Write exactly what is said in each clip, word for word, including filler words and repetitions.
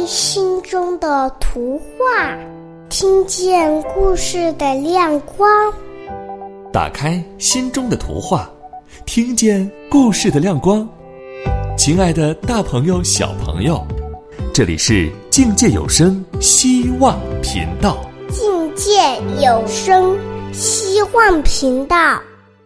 开心中的图画，听见故事的亮光。 打开心中的图画，听见故事的亮光。亲爱的大朋友小朋友，这里是境界有声希望频道。 境界有声希望频道。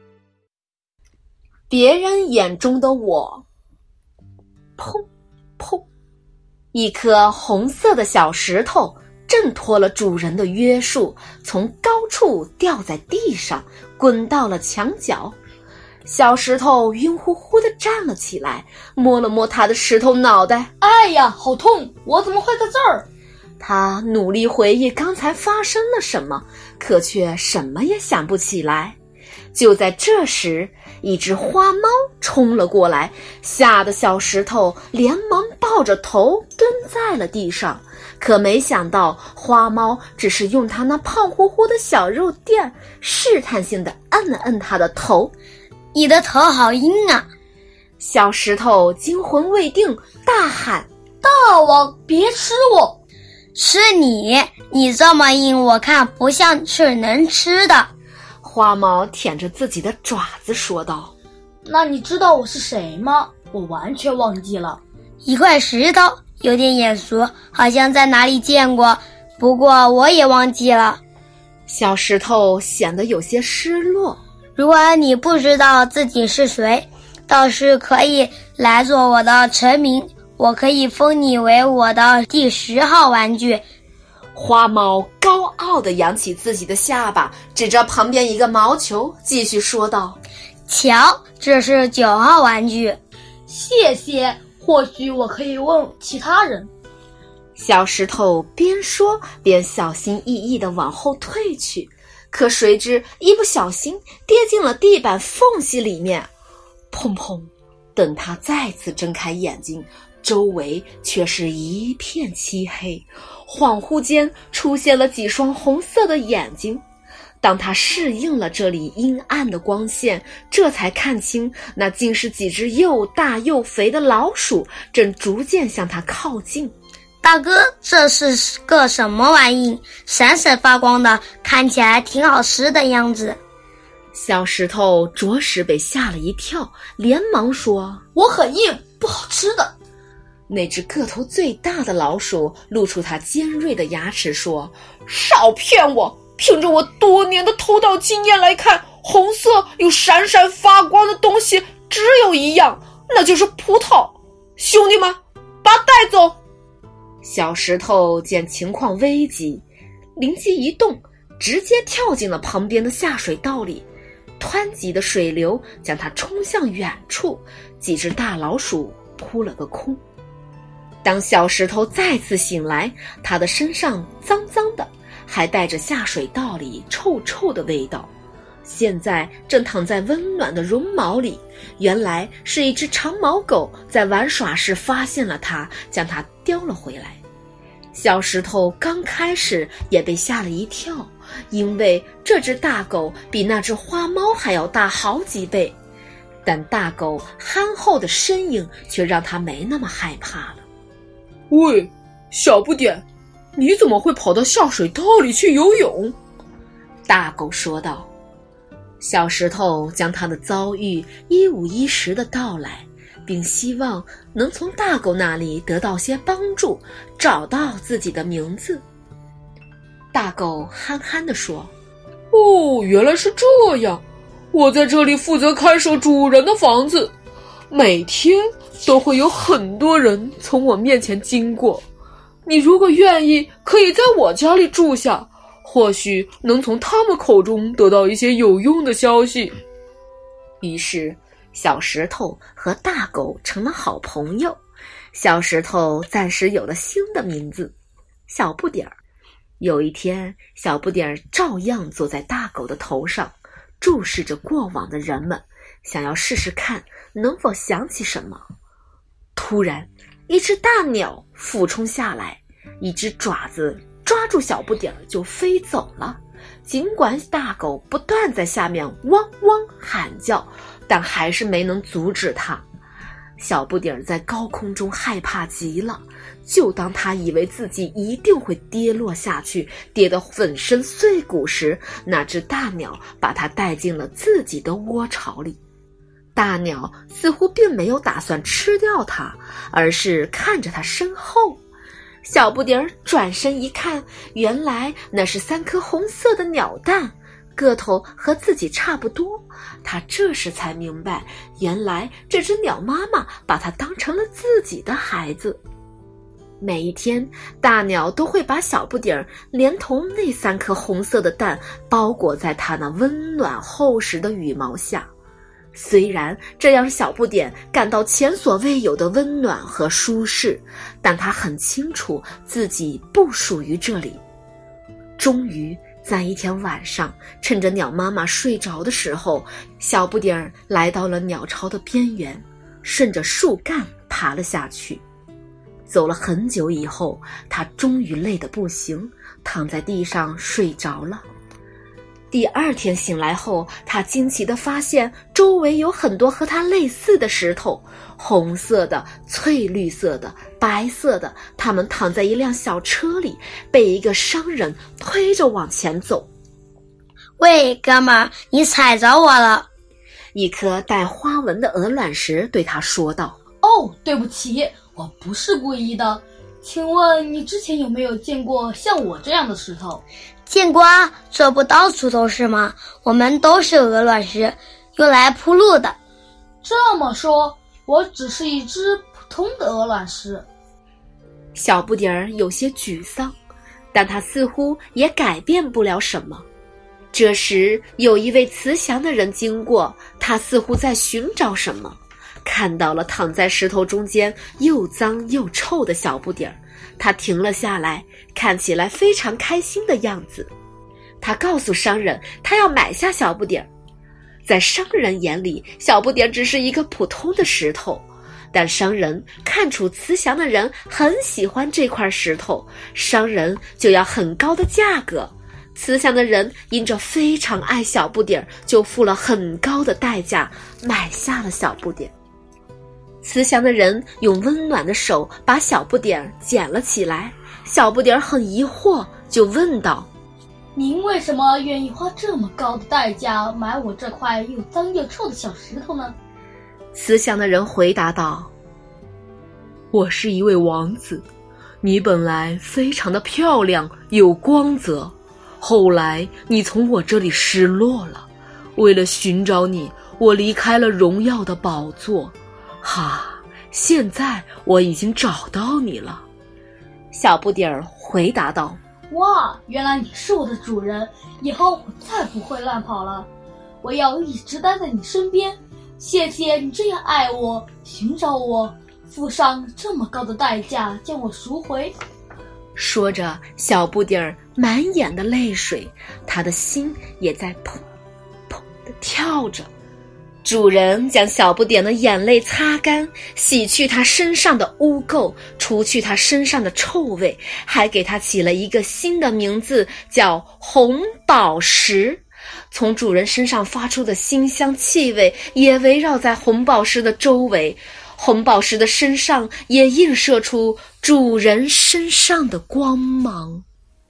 别人眼中的我。砰砰，一颗红色的小石头挣脱了主人的约束，从高处掉在地上，滚到了墙角。小石头晕乎乎地站了起来，摸了摸他的石头脑袋。 哎呀，好痛！我怎么会在这儿？ 他努力回忆刚才发生了什么，可却什么也想不起来。就在这时，一只花猫冲了过来，吓得小石头连忙抱着头蹲在了地上。可没想到，花猫只是用它那胖乎乎的小肉垫试探性地摁了摁它的头。 你的头好硬啊！ 小石头惊魂未定，大喊： 大王，别吃我！ 吃你？你这么硬，我看不像是能吃的。 花猫舔着自己的爪子说道： 那你知道我是谁吗？我完全忘记了。 一块石头，有点眼熟，好像在哪里见过，不过我也忘记了。 小石头显得有些失落。 如果你不知道自己是谁，倒是可以来做我的臣民，我可以封你为我的第十号玩具。 花猫高傲地扬起自己的下巴，指着旁边一个毛球，继续说道： 瞧，这是九号玩具。 谢谢，或许我可以问其他人。 小石头边说边小心翼翼地往后退去，可谁知一不小心跌进了地板缝隙里面。砰砰，等他再次睁开眼睛，周围却是一片漆黑，恍惚间出现了几双红色的眼睛。当他适应了这里阴暗的光线，这才看清那竟是几只又大又肥的老鼠，正逐渐向他靠近。 大哥，这是个什么玩意？闪闪发光的，看起来挺好吃的样子。 小石头着实被吓了一跳，连忙说： 我很硬，不好吃的。 那只个头最大的老鼠露出它尖锐的牙齿说：少骗我！凭着我多年的偷盗经验来看，红色又闪闪发光的东西只有一样，那就是葡萄。兄弟们，把它带走！小石头见情况危急，灵机一动，直接跳进了旁边的下水道里。湍急的水流将它冲向远处，几只大老鼠扑了个空。当小石头再次醒来，他的身上脏脏的，还带着下水道里臭臭的味道。现在正躺在温暖的绒毛里，原来是一只长毛狗在玩耍时发现了它，将它叼了回来。小石头刚开始也被吓了一跳，因为这只大狗比那只花猫还要大好几倍，但大狗憨厚的身影却让他没那么害怕了。喂，小不点，你怎么会跑到下水道里去游泳？大狗说道。小石头将他的遭遇一五一十的道来，并希望能从大狗那里得到些帮助，找到自己的名字。大狗憨憨地说：哦，原来是这样，我在这里负责看守主人的房子，每天都会有很多人从我面前经过，你如果愿意，可以在我家里住下，或许能从他们口中得到一些有用的消息。于是小石头和大狗成了好朋友，小石头暂时有了新的名字，小不点儿。有一天，小不点儿照样坐在大狗的头上，注视着过往的人们，想要试试看能否想起什么。突然，一只大鸟俯冲下来，一只爪子抓住小不点儿就飞走了。尽管大狗不断在下面汪汪喊叫，但还是没能阻止它。 小不点儿在高空中害怕极了，就当他以为自己一定会跌落下去，跌得粉身碎骨时，那只大鸟把他带进了自己的窝巢里。大鸟似乎并没有打算吃掉它，而是看着它身后。小不点儿转身一看，原来那是三颗红色的鸟蛋，个头和自己差不多。他这时才明白，原来这只鸟妈妈把它当成了自己的孩子。每一天，大鸟都会把小不点儿连同那三颗红色的蛋包裹在它那温暖厚实的羽毛下。虽然这让小不点感到前所未有的温暖和舒适，但他很清楚自己不属于这里。终于在一天晚上，趁着鸟妈妈睡着的时候，小不点儿来到了鸟巢的边缘，顺着树干爬了下去。走了很久以后，他终于累得不行，躺在地上睡着了。第二天醒来后，他惊奇地发现周围有很多和他类似的石头，红色的、翠绿色的、白色的，他们躺在一辆小车里，被一个商人推着往前走。 喂，哥们儿，你踩着我了。 一颗带花纹的鹅卵石对他说道。 哦，对不起，我不是故意的。请问你之前有没有见过像我这样的石头？ 见过啊，这不到处都是吗？我们都是鹅卵石，用来铺路的。 这么说，我只是一只普通的鹅卵石。 小不点儿有些沮丧，但他似乎也改变不了什么。这时，有一位慈祥的人经过，他似乎在寻找什么，看到了躺在石头中间又脏又臭的小不点儿。他停了下来，看起来非常开心的样子。他告诉商人，他要买下小不点儿。在商人眼里，小不点儿只是一个普通的石头，但商人看出慈祥的人很喜欢这块石头，商人就要很高的价格。慈祥的人因着非常爱小不点儿，就付了很高的代价买下了小不点儿。慈祥的人用温暖的手把小不点儿捡了起来，小不点儿很疑惑，就问道： 您为什么愿意花这么高的代价买我这块又脏又臭的小石头呢？ 慈祥的人回答道：我是一位王子，你本来非常的漂亮有光泽，后来你从我这里失落了，为了寻找你，我离开了荣耀的宝座。哈，现在我已经找到你了。小不点儿回答道： 哇，原来你是我的主人，以后我再不会乱跑了，我要一直待在你身边。谢谢你这样爱我，寻找我，付上这么高的代价将我赎回。 说着，小不点儿满眼的泪水，他的心也在砰砰地跳着。主人将小不点的眼泪擦干，洗去他身上的污垢，除去他身上的臭味，还给他起了一个新的名字，叫红宝石。从主人身上发出的馨香气味也围绕在红宝石的周围，红宝石的身上也映射出主人身上的光芒。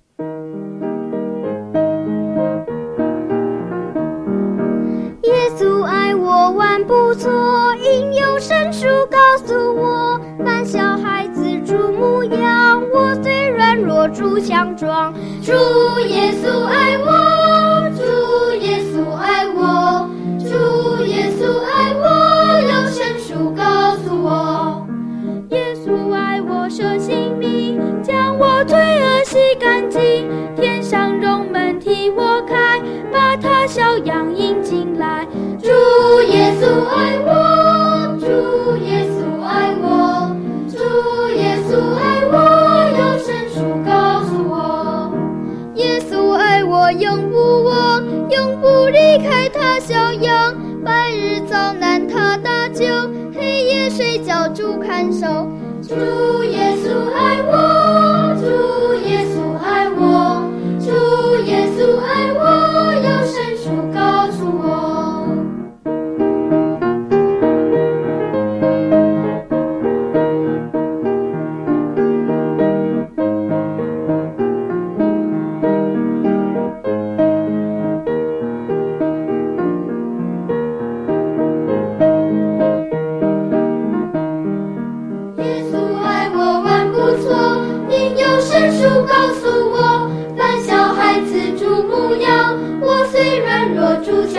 耶稣爱我玩不错，应有圣书告诉我，凡小孩子主牧羊，我虽软弱主强壮。主耶稣爱我，主耶稣爱我，主耶稣爱我，有圣书告诉我。耶稣爱我舍性命，将我罪恶洗干净，天上荣门替我开，把他小羊引进来。主耶稣爱我，主耶稣爱我，主耶稣爱我，有圣书告诉我。耶稣爱我永不忘，永不离开他小羊，白日遭难他搭救，黑夜睡觉主看守。主耶稣爱我，主耶稣爱我，主耶稣爱我，有圣书告诉我。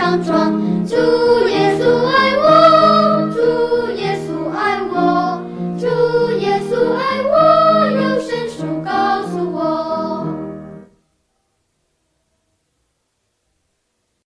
上床，祝